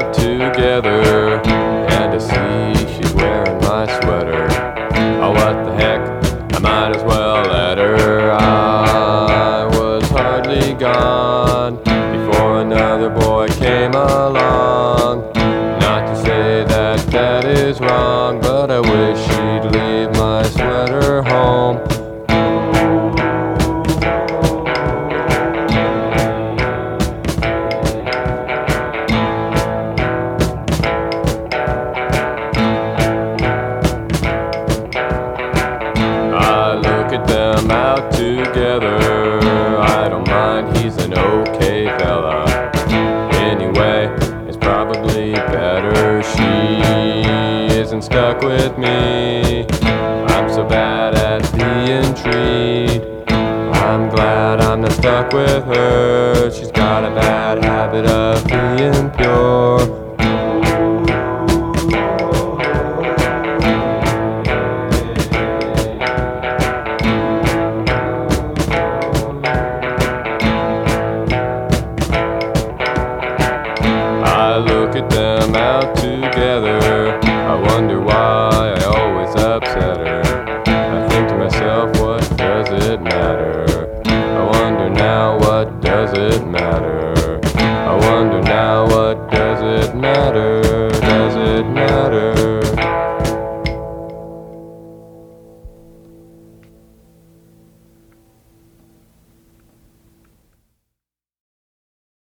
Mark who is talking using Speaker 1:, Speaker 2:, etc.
Speaker 1: out together, and I see she's wearing my sweater. Oh, what the heck, I might as well let her. I was hardly gone before another boy came along. Not to say that that is wrong, but I wish she'd leave my sweater home. I look at them out together. I don't mind, he's an okay fella. Anyway, it's probably better she isn't stuck with me. I'm so bad at being treated. I'm glad I'm not stuck with her. She's got a bad habit of being pure. I look at them out together. I wonder why